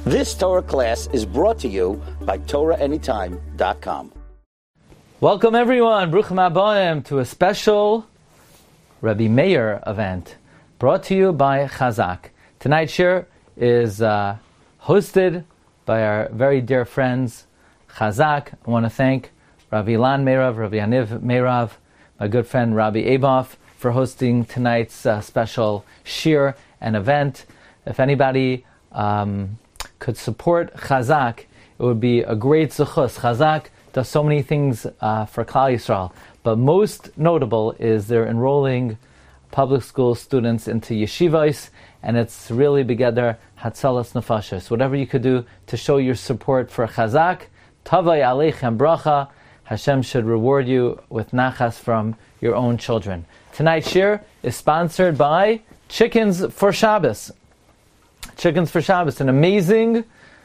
This Torah class is brought to you by TorahAnytime.com. Welcome everyone, Bruchim Habayim, to a special Rabbi Meir event brought to you by Chazak. Tonight's shir is hosted by our very dear friends Chazak. I want to thank Rabbi Ilan Meirav, Rabbi Yaniv Meirav, my good friend Rabbi Aboff for hosting tonight's special shir and event. If anybody could support Chazak, it would be a great zechus. Chazak does so many things for Klal Yisrael, but most notable is they're enrolling public school students into yeshivos, and it's really begeder hatzalas nefashos. Whatever you could do to show your support for Chazak, tavai aleichem bracha, Hashem should reward you with nachas from your own children. Tonight's shir is sponsored by Chickens for Shabbos. Chickens for Shabbos, an amazing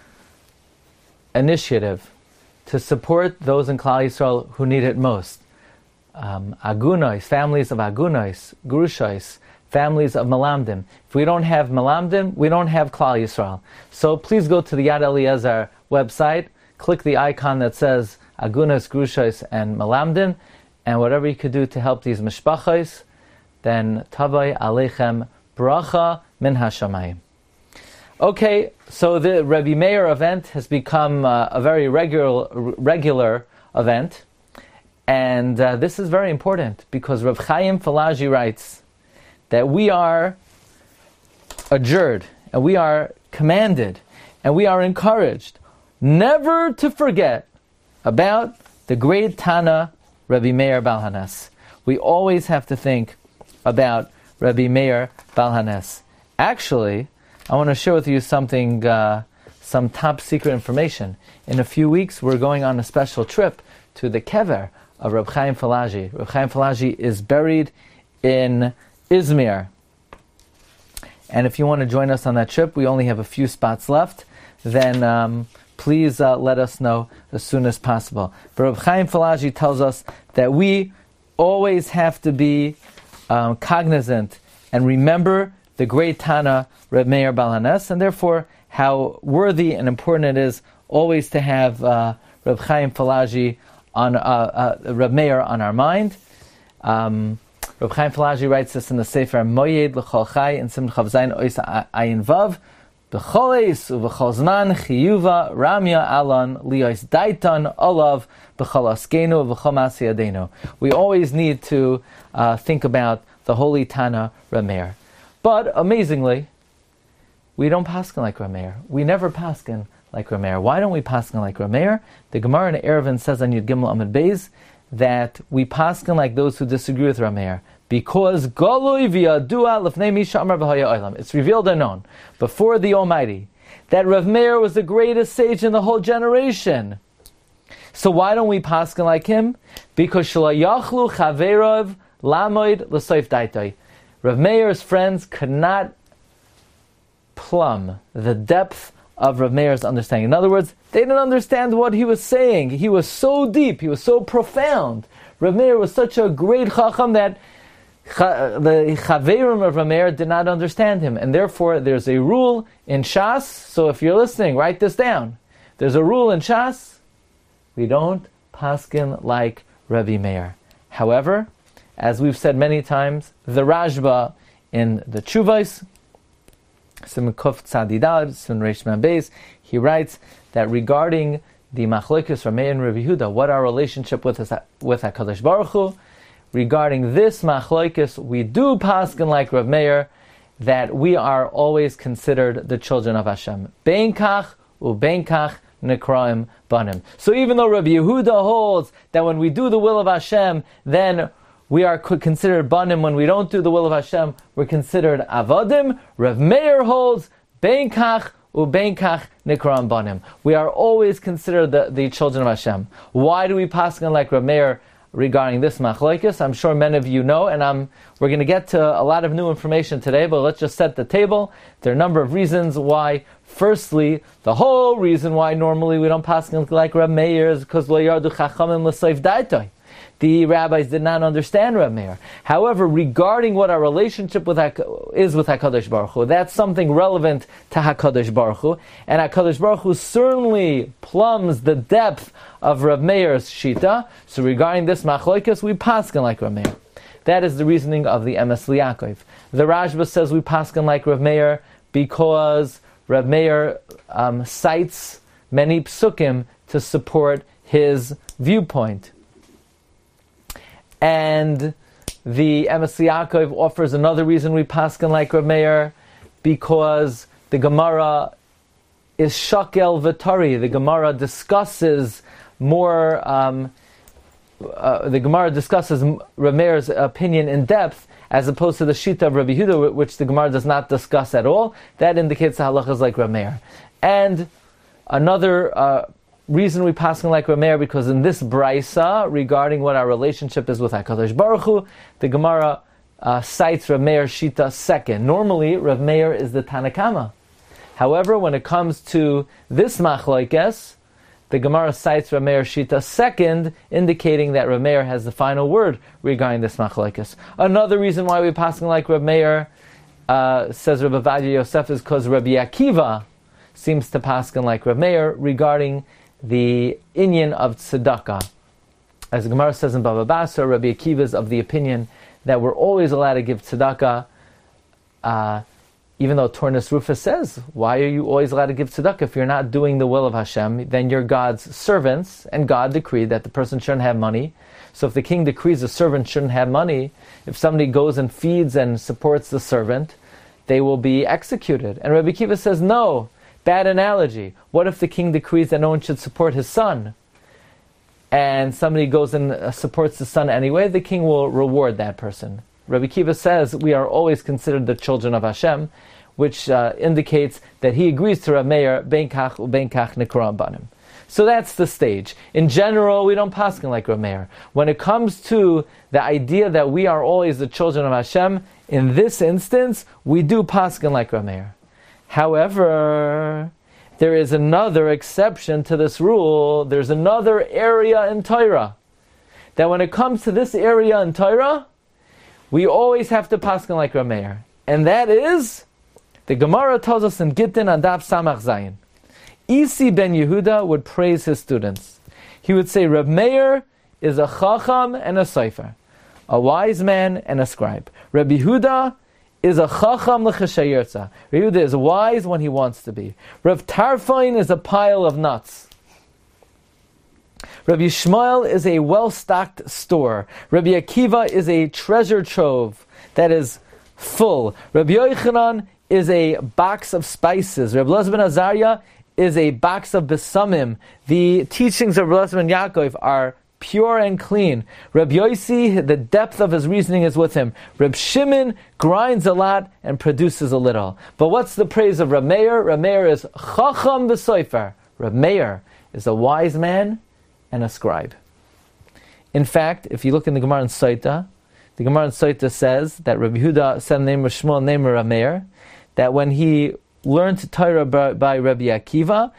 initiative to support those in Klal Yisrael who need it most. Agunos, families of agunos, grushos, families of malamdim. If we don't have malamdim, we don't have Klal Yisrael. So please go to the Yad Eliezer website, click the icon that says agunos, grushos, and malamdim, and whatever you could do to help these mishpachos, then tavai aleichem bracha min hashamayim. Okay, so the Rabbi Meir event has become a very regular event, and this is very important because Rav Chaim Falaji writes that we are adjured, and we are commanded, and we are encouraged never to forget about the great Tana Rabbi Meir Baal Hanes. We always have to think about Rabbi Meir Baal Hanes. Actually, I want to share with you something, some top secret information. In a few weeks, we're going on a special trip to the kever of Reb Chaim Falaji. Reb Chaim Falaji is buried in Izmir. And if you want to join us on that trip, we only have a few spots left, then please let us know as soon as possible. But Reb Chaim Falaji tells us that we always have to be cognizant and remember the great Tana Reb Meir Baal Hanes, and therefore how worthy and important it is always to have Reb Chaim Falaji on Reb Meir on our mind. Reb Chaim Falaji writes this in the Sefer Moyed L'Chol Chai in Simon Chav Zayin Ois Ayin Vav. B'chol eis u'b'chol zman chiyuva ramya alon liyos daitan olav b'chol askenu u'b'chol masi yadenu. We always need to think about the holy Tana Reb Meir. But amazingly, we don't paskin like Reb Meir. We never paskin like Reb Meir. Why don't we paskin like Reb Meir? The Gemara in Eruvin says on Yud Gimel Amud Beis that we paskin like those who disagree with Reb Meir. Because Goloi v'yadua lefnei mi she'amar b'haya olam. It's revealed and known before the Almighty that Reb Meir was the greatest sage in the whole generation. So why don't we paskin like him? Because shelo yachlu chaverov lamoid l'soif daitoi. Rav Meir's friends could not plumb the depth of Rav Meir's understanding. In other words, they didn't understand what he was saying. He was so deep, he was so profound. Rav Meir was such a great chacham that the chaverim of Rav Meir did not understand him. And therefore, there's a rule in Shas, so if you're listening, write this down. There's a rule in Shas, we don't paskin like Rabbi Meir. However, as we've said many times, the Rashba in the Tshuvos, Siman Kuf Tzadidad, Siman Reish Mem Beis, he writes that regarding the Machlokes Reb Meir and Reb Yehuda, what our relationship with HaKadosh Baruch Hu, regarding this Machlokes, we do paskin like Reb Meir, that we are always considered the children of Hashem. Bein kach ubein kach nekraim banim. So even though Reb Yehuda holds that when we do the will of Hashem, then we are considered banim. When we don't do the will of Hashem, we're considered avodim. Rav Meir holds bein kach ubein kach nikram banim. We are always considered the children of Hashem. Why do we paskin like Rav Meir regarding this machlokes? I'm sure many of you know, and we're going to get to a lot of new information today, but let's just set the table. There are a number of reasons why. Firstly, the whole reason why normally we don't paskin like Rav Meir is because lo yardu chachamim l'soif daitoi. the rabbis did not understand Reb Meir. However, regarding what our relationship is with HaKadosh Baruch Hu, that's something relevant to HaKadosh Baruch Hu, and HaKadosh Baruch Hu certainly plumbs the depth of Reb Meir's shita. So regarding this machloikas, we paskin like Reb Meir. That is the reasoning of the Emes Liakov. The Rashba says we paskin like Reb Meir because Reb Meir cites many psukim to support his viewpoint. And the Emes Liakov offers another reason we paskin like Reb Meir, because the Gemara is shakel v'tari. The Gemara discusses more. The Gemara discusses Reb Meir's opinion in depth, as opposed to the shita of Rabbi Yehuda, which the Gemara does not discuss at all. That indicates the halachas like Reb Meir. And another reason we paskin like Reb Meir, because in this brisa, regarding what our relationship is with HaKadosh Baruch Hu, the Gemara cites Reb Meir's shita second. Normally, Reb Meir is the Tanakama. However, when it comes to this machlokes, the Gemara cites Reb Meir's shita second, indicating that Reb Meir has the final word regarding this machlokes. Another reason why we paskin like Reb Meir, says Rabbi Ovadia Yosef, is because Rabbi Akiva seems to paskin like Reb Meir regarding the inyan of tzedakah. As the Gemara says in Bava Basra, Rabbi Akiva is of the opinion that we're always allowed to give tzedakah, even though Tornus Rufus says, why are you always allowed to give tzedakah? If you're not doing the will of Hashem, then you're God's servants, and God decreed that the person shouldn't have money. So if the king decrees the servant shouldn't have money, if somebody goes and feeds and supports the servant, they will be executed. And Rabbi Akiva says, no, bad analogy. What if the king decrees that no one should support his son? And somebody goes and supports the son anyway, the king will reward that person. Rabbi Akiva says we are always considered the children of Hashem, which indicates that he agrees to Reb Meir, ben kach uben kach nikra banim. So that's the stage. In general, we don't paskin like Reb Meir. When it comes to the idea that we are always the children of Hashem, in this instance, we do paskin like Reb Meir. However, there is another exception to this rule. There's another area in Torah, that when it comes to this area in Torah, we always have to paskin like Reb Meir. And that is, the Gemara tells us in Gittin on Daf Samach Zayin. Isi ben Yehuda would praise his students. He would say, Reb Meir is a chacham and a sofer, a wise man and a scribe. Reb Yehuda is a chacham l'cheshayirtza. Reb Yehuda is wise when he wants to be. Reb Tarfon is a pile of nuts. Rabbi Yishmael is a well-stocked store. Rabbi Akiva is a treasure trove that is full. Rabbi Yochanan is a box of spices. Rabbi Elazar ben Azariah is a box of besamim. The teachings of Rabbi Elazar ben Yaakov are pure and clean. Rabbi Yossi, the depth of his reasoning is with him. Rabbi Shimon grinds a lot and produces a little. But what's the praise of Reb Meir? Reb Meir is chacham v'sofer. Reb Meir is a wise man and a scribe. In fact, if you look in the Gemara in Saita, the Gemara in Saita says that Rabbi Yehuda said the name of Shmuel, name of Reb Meir, that when he learned Torah by Rabbi Akiva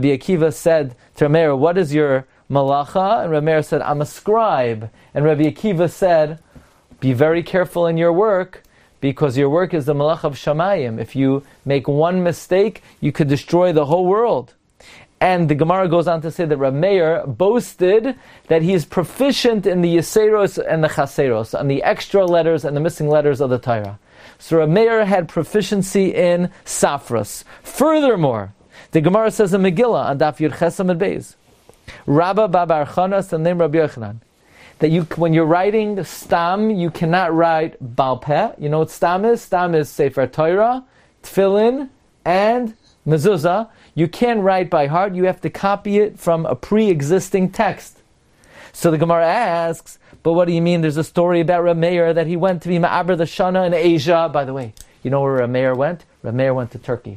said to Reb Meir, what is your malacha? And Reb Meir said, I'm a scribe. And Rabbi Akiva said, be very careful in your work, because your work is the malacha of Shamayim. If you make one mistake, you could destroy the whole world. And the Gemara goes on to say that Reb Meir boasted that he is proficient in the Yeseros and the Chaseros, on the extra letters and the missing letters of the Torah. So Reb Meir had proficiency in Safras. Furthermore, the Gemara says in Megillah, on Daf Yud Ches Amud Beis, Rabba Bar Chanas, the name Rabbi Yochanan, that when you're writing Stam, you cannot write Baal Peh. You know what Stam is? Stam is Sefer Torah, Tefillin, and Mezuzah. You can't write by heart, you have to copy it from a pre-existing text. So the Gemara asks, but what do you mean? There's a story about Reb Meir that he went to be Ma'aber the Shana in Asia. By the way, you know where Reb Meir went? Reb Meir went to Turkey.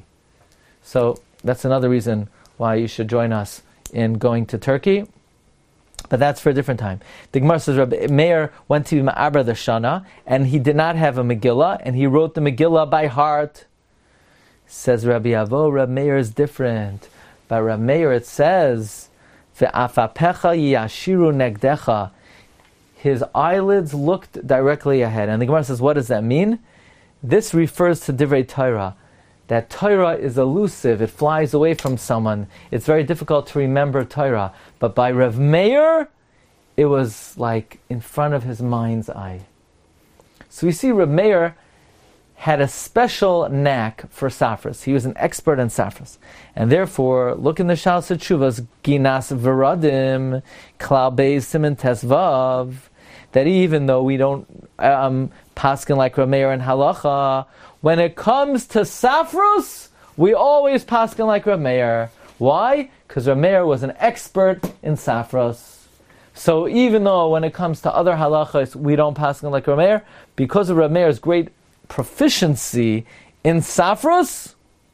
So that's another reason why you should join us in going to Turkey. But that's for a different time. The Gemara says Reb Meir went to be Ma'aber the Shana, and he did not have a Megillah, and he wrote the Megillah by heart. Says Rabbi Avo, Reb Meir is different. By Reb Meir it says, Ve'afapecha yashiru negdecha. his eyelids looked directly ahead. And the Gemara says, what does that mean? This refers to Divrei Torah. That Torah is elusive, it flies away from someone. It's very difficult to remember Torah. But by Rav Meir, it was like in front of his mind's eye. So we see Rav Meir had a special knack for Safras. He was an expert in Safras. And therefore, look in the Shalos HaTshuvas, Ginas Veradim, Klal Beis Siman Tes Vav, that even though we don't paskin like Rav Meir and Halacha, when it comes to Safros, we always paskin like Rav Meir. Why? Because Rav Meir was an expert in Safros. So even though when it comes to other halachas, we don't paskin like Rav Meir, because of Rav Meir's great proficiency in Safros,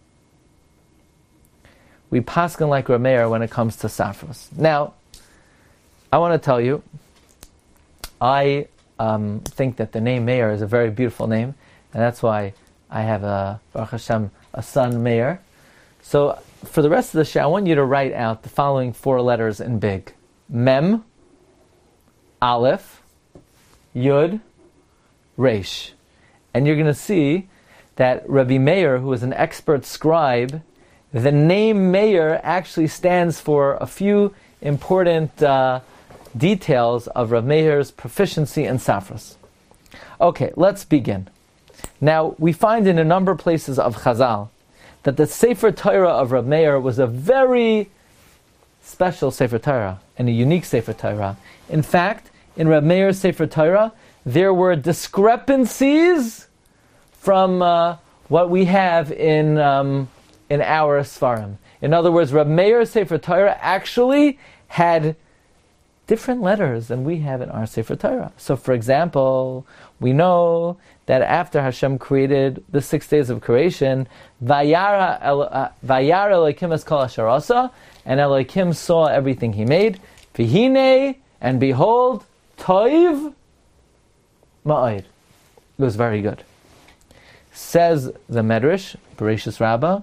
we paskin like Rav Meir when it comes to Safros. Now, I want to tell you, I think that the name Meir is a very beautiful name, and that's why I have Baruch Hashem, a son Meir. So for the rest of the show, I want you to write out the following 4 letters in big: Mem, Aleph, Yud, Resh. And you're going to see that Rabbi Meir, who is an expert scribe, the name Meir actually stands for a few important details of Rav Meir's proficiency in Safras. Okay, let's begin. Now, we find in a number of places of Chazal that the Sefer Torah of Rav Meir was a very special Sefer Torah and a unique Sefer Torah. In fact, in Rav Meir's Sefer Torah, there were discrepancies from what we have in our Sfarim. In other words, Rav Meir's Sefer Torah actually had different letters than we have in our Sefer Torah. So, for example, we know that after Hashem created the 6 days of creation, Vayara Elokim es kol asher asa, and Elokim saw everything He made. V'hinei, and behold, Toiv Ma'od. It was very good. Says the Medrash, Bereshis Rabbah,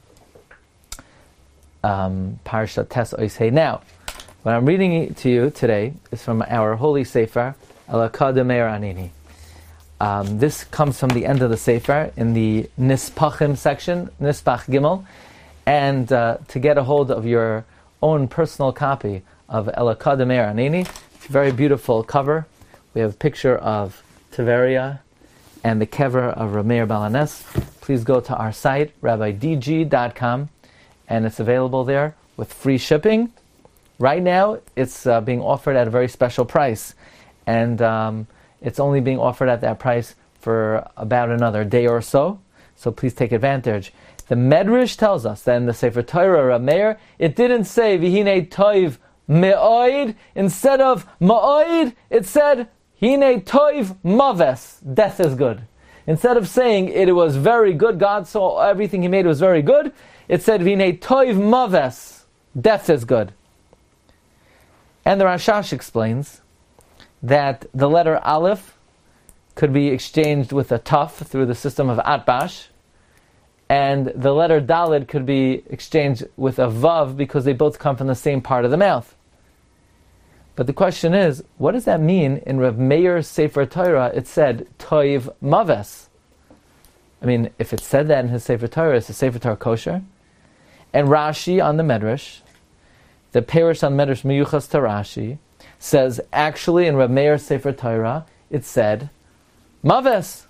Parsha Tes Ois Hey. Now, what I'm reading to you today is from our holy Sefer, Elokah D'Meir Anini. This comes from the end of the Sefer in the Nispachim section, Nispach Gimel, and to get a hold of your own personal copy of Elokah D'Meir Anini, it's a very beautiful cover. We have a picture of Tiberia and the kever of Rav Meir Baal HaNes. Please go to our site, rabbidg.com, and it's available there with free shipping. Right now, it's being offered at a very special price, and it's only being offered at that price for about another day or so, so please take advantage. The Medrash tells us that in the Sefer Torah, Rav Meir, it didn't say, V'hinei toiv me'oid. Instead of ma'oid, it said, Hine toiv maves. Death is good. Instead of saying it was very good, God saw everything He made was very good, it said, V'hinei toiv maves. Death is good. And the Rashash explains that the letter Aleph could be exchanged with a Taf through the system of Atbash, and the letter Daled could be exchanged with a Vav because they both come from the same part of the mouth. But the question is, what does that mean? In Rav Meir's Sefer Torah, it said Toiv Maves. I mean, if it said that in his Sefer Torah, is the Sefer Torah kosher? And Rashi on the Medrash, the Perish on Medrash Miyuchas to Rashi, says actually in Rav Meir's Sefer Torah, it said Maves.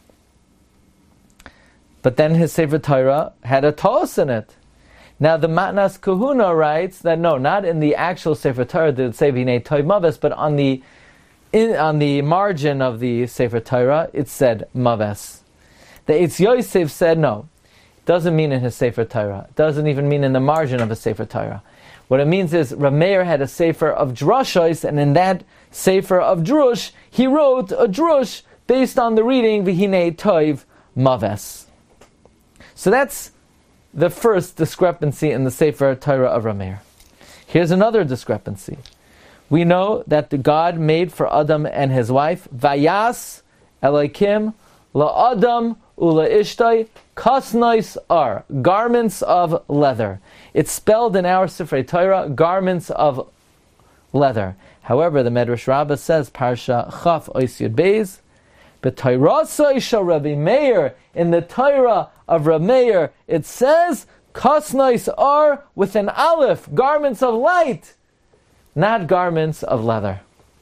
But then his Sefer Torah had a Tos in it. Now the Matnas Kahuna writes that no, not in the actual Sefer Torah did it say V'hinei Toiv Maves, but on the margin of the Sefer Torah it said Maves. The Eitz Yosef said no, it doesn't mean in his Sefer Torah. It doesn't even mean in the margin of a Sefer Torah. What it means is Rav Meir had a Sefer of Drushos, and in that Sefer of Drush, he wrote a Drush based on the reading V'hinei Toiv Maves. So that's the first discrepancy in the Sefer Torah of Rav Meir. Here's another discrepancy. We know that the God made for Adam and his wife, Vayas Elokim la'Adam ula'ishtay kasnois ar, garments of leather. It's spelled in our Sefer Torah, garments of leather. However, the Medrash Rabbah says, Parsha Chaf Ois Yud Beis, B'Torah Shel Rabbi Meir, in the Torah of Rabbi Meir, it says, Kasnais are with an aleph, garments of light, not garments of leather.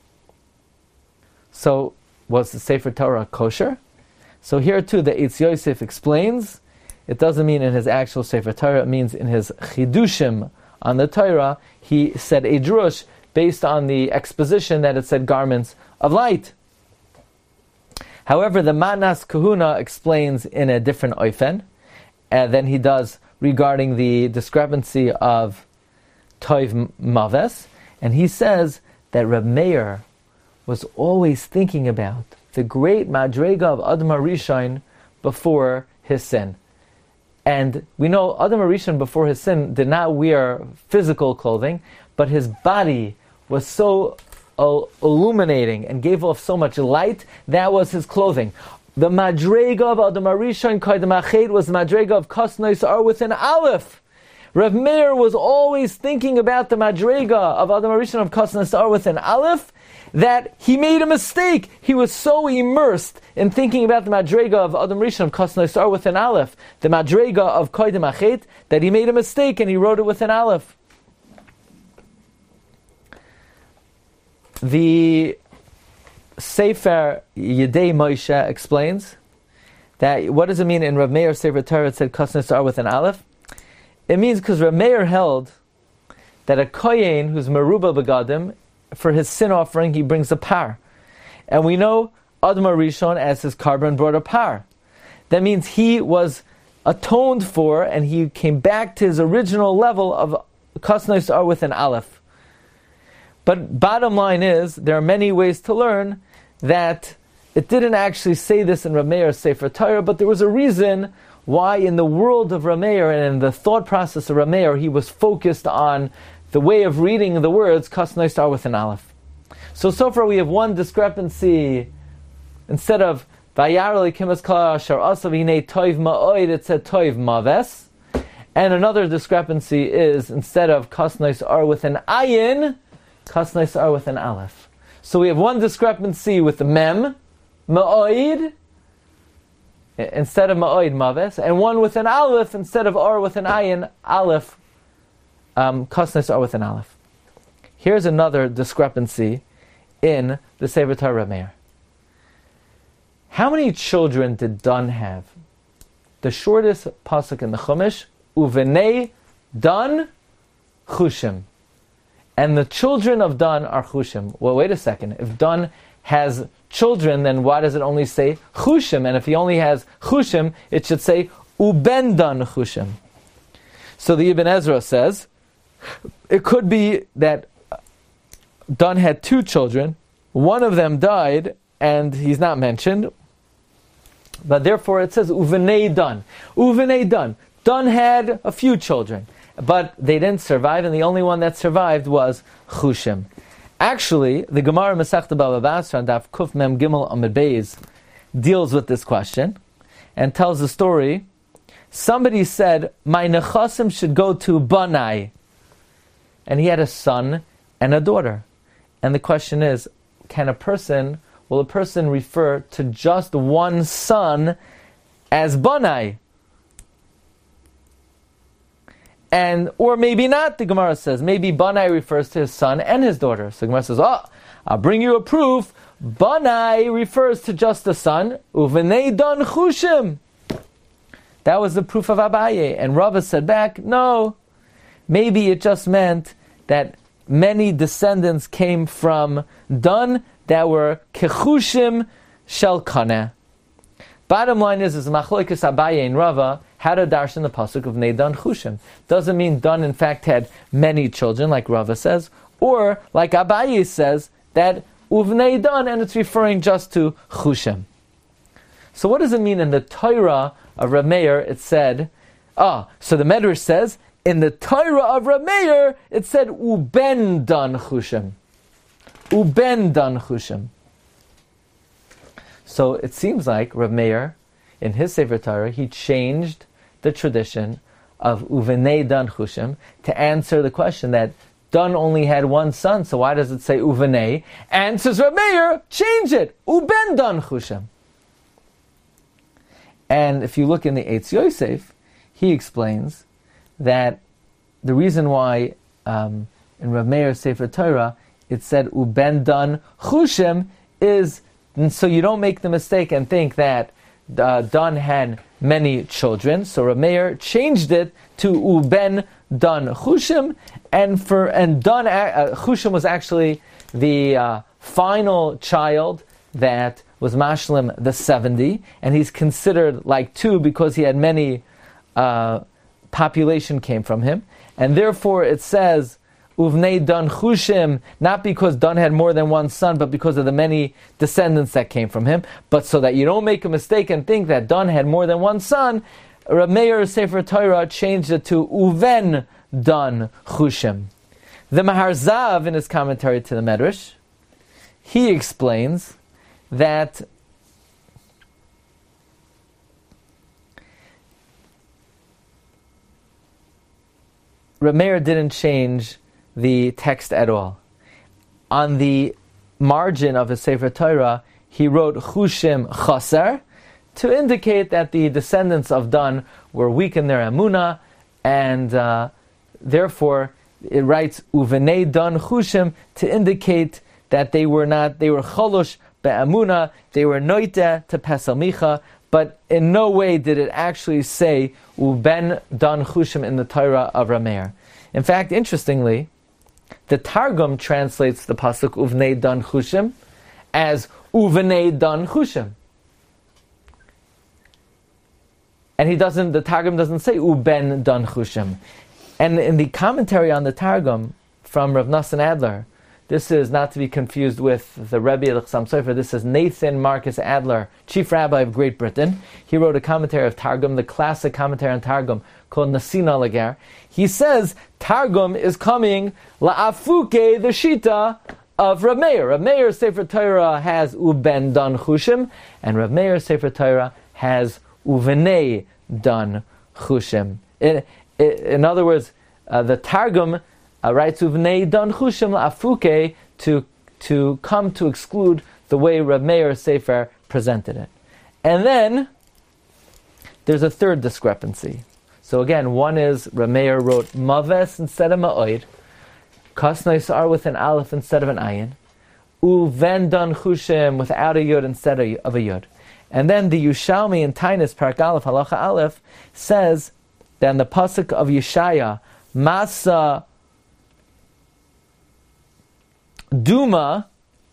So, was the Sefer Torah kosher? So here too, the Eitz Yosef explains, it doesn't mean in his actual Sefer Torah, it means in his Chidushim on the Torah, he said a drush based on the exposition that it said garments of light. However, the Matnas Kahuna explains in a different oifen than he does regarding the discrepancy of Toiv Maves, and he says that Reb Meir was always thinking about the great Madrega of Adam HaRishon before his sin. And we know Adam HaRishon before his sin did not wear physical clothing, but his body was so illuminating and gave off so much light, that was his clothing. The Madrega of Adam HaRishon Koydem Achet was the Madrega of Kasnais are with an aleph. Rav Meir was always thinking about the Madrega of Adam HaRishon of Kasnais are with an aleph, that he made a mistake. He was so immersed in thinking about the Madrega of Adam Rishon of Kasnais are with an aleph, the Madrega of Koydem Achet, that he made a mistake and he wrote it with an aleph. The Sefer Yedei Moshe explains that what does it mean in Rav Meir's Sefer Torah it said Kasnais are with an aleph? It means because Rav Meir held that a kohen who's meruba begadim, for his sin offering he brings a par, and we know Adam HaRishon as his carbon brought a par. That means he was atoned for, and he came back to his original level of Kasnais are with an aleph. But bottom line is, there are many ways to learn that it didn't actually say this in Rav Meir's Sefer Torah, but there was a reason why in the world of Rav Meir and in the thought process of Rav Meir, he was focused on the way of reading the words Kasnais are with an aleph. So far we have one discrepancy. Instead of Vayar Elikim Kol Asher Asav Hinei Toiv Ma'oid, it said Toiv Maves. And another discrepancy is, instead of Kasnais are with an ayin, Kasnais are with an aleph. So we have one discrepancy with the mem, Ma'oid, instead of Ma'oid Maves, and one with an aleph instead of ar with an ayin, aleph, Kasnais are with an aleph. Here's another discrepancy in the Sefer Torah Reb Meir. How many children did Dan have? The shortest pasuk in the Chumash, Uvenei Dan Chushim. And the children of Dan are Chushim. Well, wait a second. If Dan has children, then why does it only say Chushim? And if he only has Chushim, it should say Uben Dan Chushim. So the Ibn Ezra says, it could be that Dan had two children, one of them died, and he's not mentioned, but therefore it says Uvenei Dan. Uvenei Dan. Dan had a few children, but they didn't survive, and the only one that survived was Chushim. Actually, the Gemara Masechta Bava Basra on Daf Kuf Mem Gimel Amud Beis deals with this question and tells the story. Somebody said, my nechasim should go to Banai. And he had a son and a daughter. And the question is, will a person refer to just one son as Banai? Or maybe not, the Gemara says. Maybe Banai refers to his son and his daughter. So the Gemara says, I'll bring you a proof. Banai refers to just the son. Uvenei Dan Chushim. That was the proof of Abaye. And Rava said back, no. Maybe it just meant that many descendants came from Dan that were Kechushim Shel Kaneh. Bottom line is Machlokes Abaye and Rava how to darshan the pasuk of Nei Dan Chushim. Doesn't mean Dan in fact had many children, like Rava says, or like Abaye says that Uvnei Dan, and it's referring just to Chushim. So what does it mean in the Torah of Reb Meir? It said, so the Medrash says, in the Torah of Reb Meir, it said, Uben Dan Chushim. Uben Dan Chushim. So it seems like Reb Meir, in his Sefer Torah, he changed the tradition of Uvenei Dan Chushim to answer the question that Dan only had one son, so why does it say Uvenei? And says Reb Meir, change it, Uben Dan Chushem. And if you look in the Eitz Yosef, he explains that the reason why in Reb Meir's Sefer Torah it said Uben Dan Chushem is so you don't make the mistake and think that Dan had many children. So Reb Meir changed it to Uben Dan Chushem, and Dan Chushem was actually the final child that was Mashlim the 70, and he's considered like 2 because he had many population came from him, and therefore it says Uvnei Dan Chushem, not because Dan had more than one son, but because of the many descendants that came from him. But so that you don't make a mistake and think that Dan had more than one son, Reb Meir's Sefer Torah changed it to Uven Dan Chushem. The Maharzav, in his commentary to the Medrash, he explains that Reb Meir didn't change the text at all. On the margin of his Sefer Torah, he wrote Chushem Chaser to indicate that the descendants of Dan were weak in their emunah, and therefore it writes Uvenei Dan Chushem to indicate that they were cholosh be'emunah, they were noite to Pesel Micha, but in no way did it actually say Uben Dan Chushem in the Torah of Reb Meir. In fact, interestingly, the Targum translates the pasuk Uvnei Dan Chushem as Uvenei Dan Chushem. And the Targum doesn't say Uben Dan Chushem. And in the commentary on the Targum from Rav Nosson Adler, this is not to be confused with the Rebbe of Chassam Sofer. This is Nathan Marcus Adler, Chief Rabbi of Great Britain. He wrote a commentary of Targum, the classic commentary on Targum, called Nasina Lagar. He says Targum is coming la'afuke, the shita of Reb Meir. Reb Meir's Sefer Torah has Uben Dan Chushem, and Reb Meir's Sefer Torah has Uvenei Dan Chushem. In other words, the Targum writes Uvnei Dan Chushem la'afuke to come to exclude the way Reb Meir's Sefer presented it. And then there's a third discrepancy. So again, one is Reb Meir wrote Maves instead of Ma'oid, Kasnais are with an Aleph instead of an Ayin, Uven Dan Chushem without a Yud instead of a Yud. And then the Yushalmi in Tainus Parak Aleph Halacha Aleph says that in the pasuk of Yeshaya, Masa Duma,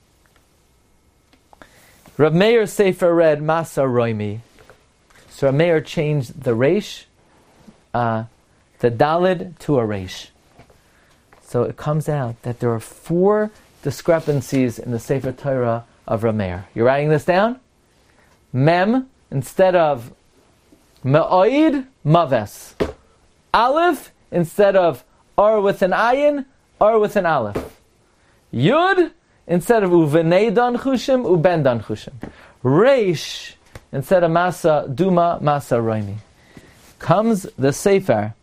Reb Meir's Sefer read Masa Roimi. So Reb Meir changed the Reish, the Dalid to a Reish. So it comes out that there are 4 discrepancies in the Sefer Torah of Reb Meir. You're writing this down? Mem instead of Me'oid, Maves. Aleph instead of Ar with an Ayin, Ar with an Aleph. Yud instead of Uvenei Dan Chushem, Uben Dan Chushem. Reish instead of Masa Duma, Masa Roimi. Comes the Sefer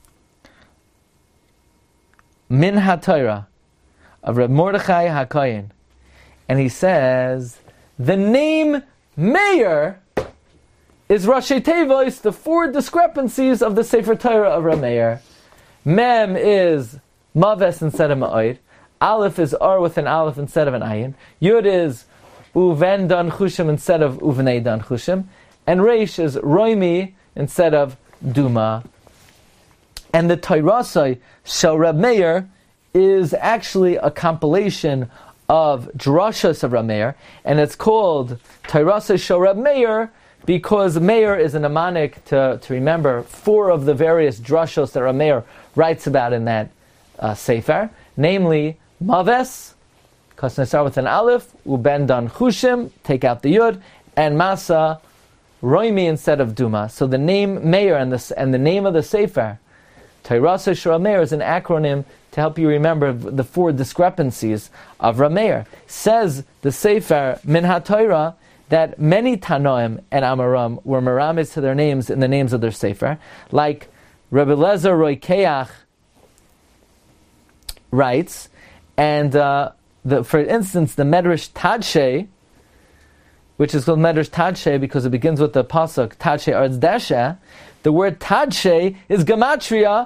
Min HaTorah of Reb Mordechai HaKoyin, and he says the name Meir is Rashi Teivos, the 4 discrepancies of the Sefer Torah of Reb Meir. Mem is Maves instead of Ma'oid. Aleph is Ar with an Aleph instead of an Ayin. Yud is Uven Dan Chushem instead of Uvenei Dan Chushem. And Reish is Roimi instead of Duma. And the Tairasai Shel Reb Meir is actually a compilation of drashas of Reb Meir, and it's called Tairasai Shel Reb Meir because Meir is a mnemonic to remember 4 of the various drashos that Reb Meir writes about in that Sefer, namely Maves, Kasnesar with an Aleph, Uben Dan Chushem, take out the Yud, and Masa Roimi instead of Duma. So the name Meir and the name of the Sefer, Tairasai Shel Reb Meir, is an acronym to help you remember the 4 discrepancies of Reb Meir. Says the Sefer Min HaTorah that many Tanoim and Amoram were meramis to their names in the names of their Sefer, like Rebbe Lezer Roikeach writes, and for instance, the Medrash Tadshe, which is called Medrash Tadshe because it begins with the pasuk Tadshe Arz Deshe, the word Tadshe is Gematria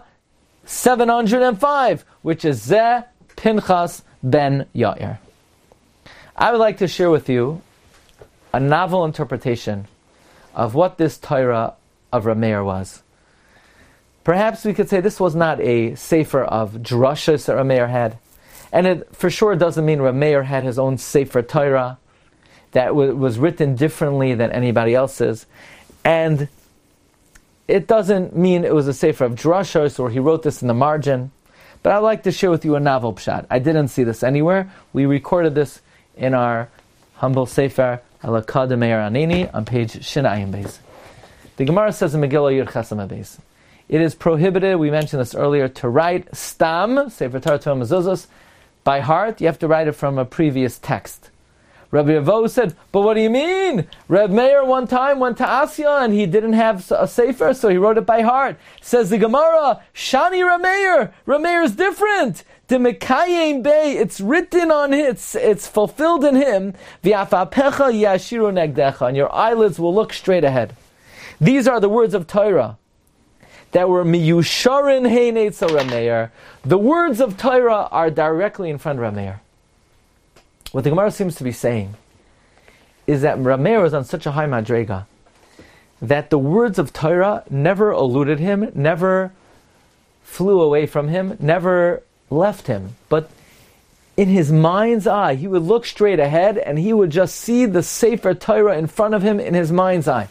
705, which is Zeh Pinchas ben Yair. I would like to share with you a novel interpretation of what this Torah of Rameir was. Perhaps we could say this was not a sefer of drashas that Rameir had, and it for sure doesn't mean Rameir had his own sefer Torah that was written differently than anybody else's, and it doesn't mean it was a sefer of drashas or he wrote this in the margin. But I'd like to share with you a novel pshat. I didn't see this anywhere. We recorded this in our humble sefer Alakad Meir Anini on page Shinayim Beis. The Gemara says in Megillah Yud Chesam Beis, it is prohibited, we mentioned this earlier, to write stam, Sefer Torah Mezuzos, by heart. You have to write it from a previous text. Rabbi Yevo said, but what do you mean? Reb Meir one time went to Asya and he didn't have a sefer, so he wrote it by heart. Says the Gemara, Shani Rameir. Rameir is different. The Mekayim Bey, it's written on him, it's fulfilled in him. V'afapecha yashiru negdecha, and your eyelids will look straight ahead. These are the words of Torah that were miyusharin heinetzel Rameir. The words of Torah are directly in front of Rameir. What the Gemara seems to be saying is that Rameir was on such a high madrega that the words of Torah never eluded him, never flew away from him, never left him. But in his mind's eye, he would look straight ahead and he would just see the Sefer Torah in front of him in his mind's eye.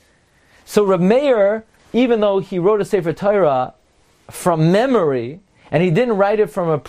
So Rameir, even though he wrote a Sefer Torah from memory, and he didn't write it from a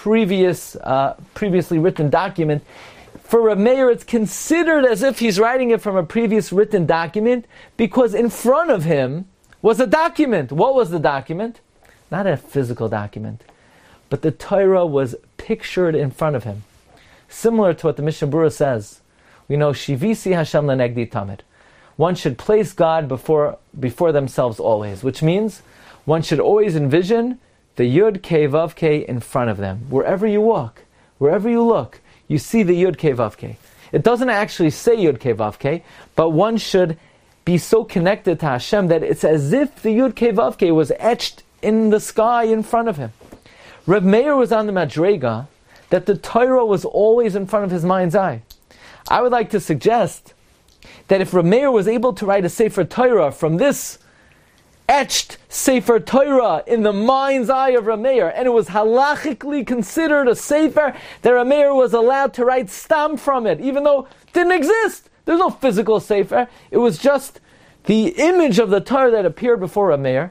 previously written document, for Rameir it's considered as if he's writing it from a previous written document because in front of him was a document. What was the document? Not a physical document, but the Torah was pictured in front of him. Similar to what the Mishnah Berurah says. We know, Shivisi Hashem lenegdi tamid. One should place God before themselves always, which means one should always envision the Yud Kei Vav Kei in front of them. Wherever you walk, wherever you look, you see the Yud Kei Vav Kei. It doesn't actually say Yud Kei Vav Kei, but one should be so connected to Hashem that it's as if the Yud Kei Vav Kei was etched in the sky in front of him. Reb Meir was on the madrega that the Torah was always in front of his mind's eye. I would like to suggest that if Reb Meir was able to write a Sefer Torah from this etched Sefer Torah in the mind's eye of Rameir, and it was halachically considered a Sefer that Rameir was allowed to write stam from it, even though it didn't exist. There's no physical Sefer. It was just the image of the Torah that appeared before Rameir.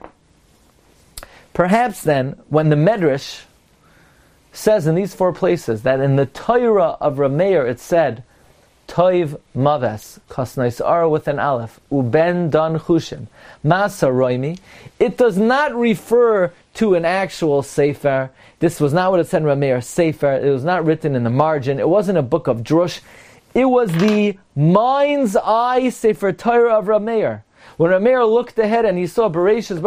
Perhaps then, when the Medrash says in these four places that in the Torah of Rameir it said, Toiv Maves, Kasnais Ar with an Aleph, Uben Dan Chushim, Masa Roimi. It does not refer to an actual Sefer. This was not what it said in Rameir, Sefer. It was not written in the margin. It wasn't a book of Drush. It was the mind's eye Sefer Torah of Rameir. When Rameir looked ahead and he saw Bereshis,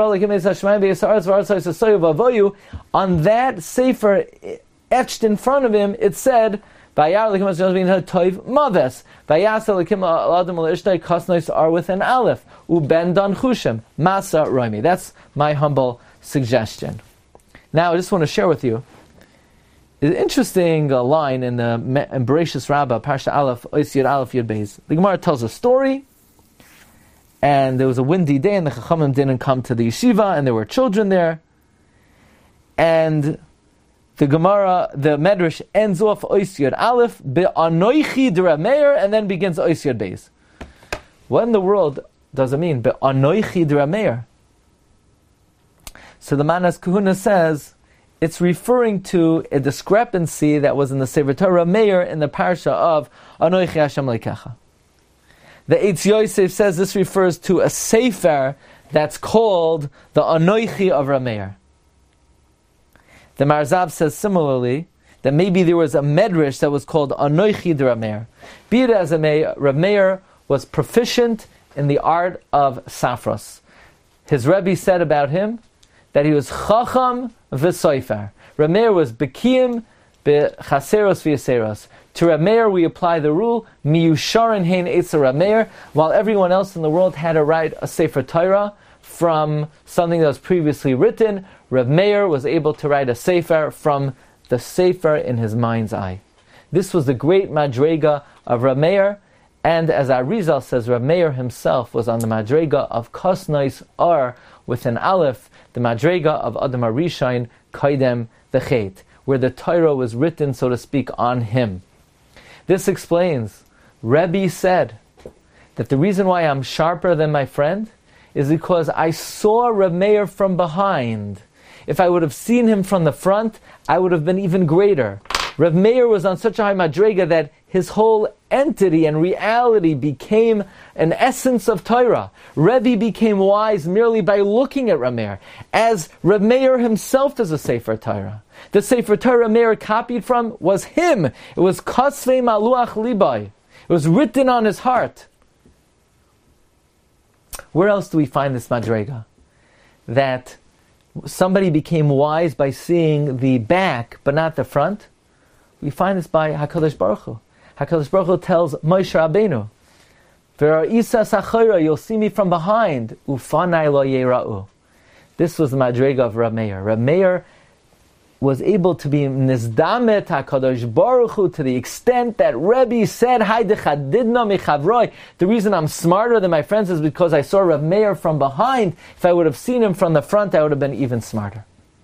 on that Sefer etched in front of him, it said, Vayar likim toiv maves. Vayasa likim aladam l'ishtay kasnois are with an aleph. Uben dan chushim masa roimi. That's my humble suggestion. Now, I just want to share with you an interesting line in the Bereshis Rabbah, Parsha Aleph, Ois Yud Aleph Yud Beis. The Gemara tells a story, and there was a windy day, and the Chachamim didn't come to the yeshiva, and there were children there, and the Gemara, the Medrash ends off Ois Yud Aleph, Be'anoichi d'Rameir, and then begins Ois Yud Beis. What in the world does it mean, Be'anoichi d'Rameir? So the Manas Kahuna says, it's referring to a discrepancy that was in the Sefer Torah Rameir in the parsha of Anoichi Hashem Leikecha. The Eitz Yosef says this refers to a Sefer that's called the Anoichi of Rameir. The Marzav says similarly that maybe there was a medrash that was called Anoichi d'Rameir. Be it as it may, Rameir was proficient in the art of safros. His Rebbe said about him that he was Chacham v'Soifer. Reb Meir was Bekiyim b'Chaseros v'Yaseros. To Reb Meir we apply the rule, Miyusharin hein Eitzer Reb Meir, while everyone else in the world had to write a Sefer Torah from something that was previously written. Reb Meir was able to write a Sefer from the Sefer in his mind's eye. This was the great Madrega of Reb Meir, and as Arizal says, Reb Meir himself was on the Madrega of Kosnois Ar with an Aleph, the Madrega of Adam HaRishain Kaidem the Chet, where the Torah was written, so to speak, on him. This explains, Rebbe said that the reason why I'm sharper than my friend is because I saw Reb Meir from behind. If I would have seen him from the front, I would have been even greater. Reb Meir was on such a high madrega that his whole entity and reality became an essence of Torah. Rebbe became wise merely by looking at Reb Meir, as Reb Meir himself is a Sefer Torah. The Sefer Torah Meir copied from was him. It was Kasvei Maluach Libai. It was written on his heart. Where else do we find this madrega? That somebody became wise by seeing the back, but not the front. We find this by HaKadosh Baruch Hu. HaKadosh Baruch Hu tells Moshe Rabbeinu, V'ra'isa sachayra, you'll see me from behind. Ufanai lo yera'u. This was the madrega of Reb Meir. Reb Meir was able to be nizdamet HaKadosh Baruch Hu to the extent that Rebbe said, Haidechadidna michavroi. The reason I'm smarter than my friends is because I saw Reb Meir from behind. If I would have seen him from the front, I would have been even smarter.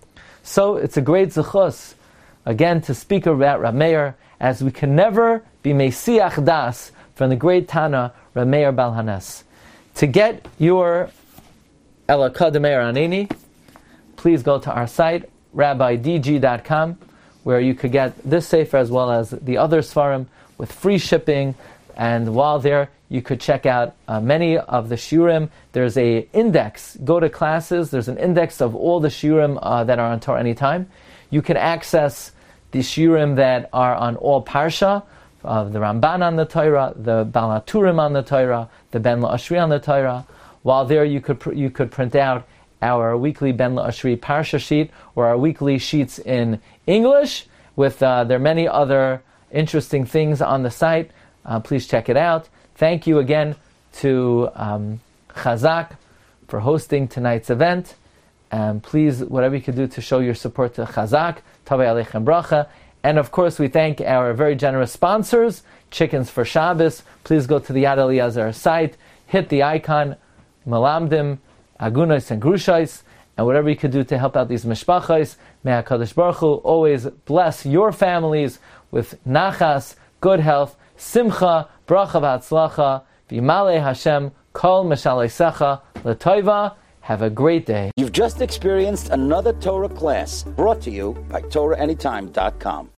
So it's a great zechus, again, to speak about Reb Meir, as we can never be Mesiach Das from the great Tana, Reb Meir Bal Hanes. To get your Elakah D'Meir Aneni, please go to our site, rabbidg.com, where you could get this sefer as well as the other svarim with free shipping. And while there, you could check out many of the shiurim. There's a index. Go to classes. There's an index of all the shiurim that are on Torah Anytime. You can access the shiurim that are on all parsha, the Ramban on the Torah, the Baal HaTurim on the Torah, the Ben La'ashri on the Torah. While there, you could print out our weekly Ben La'ashri Parsha sheet, or our weekly sheets in English, with there are many other interesting things on the site. Please check it out. Thank you again to Chazak for hosting tonight's event. And please, whatever you can do to show your support to Chazak, Tavei Aleichem Bracha. And of course, we thank our very generous sponsors, Chickens for Shabbos. Please go to the Yad Eliezer site, hit the icon, Malamdim, Agunos and Grushais, and whatever you could do to help out these mishpachos. May HaKadosh Baruch Hu always bless your families with nachas, good health, simcha, bracha v'atzlacha, v'yimalei Hashem, kol meshalesecha, l'toiva. Have a great day. You've just experienced another Torah class brought to you by TorahAnytime.com.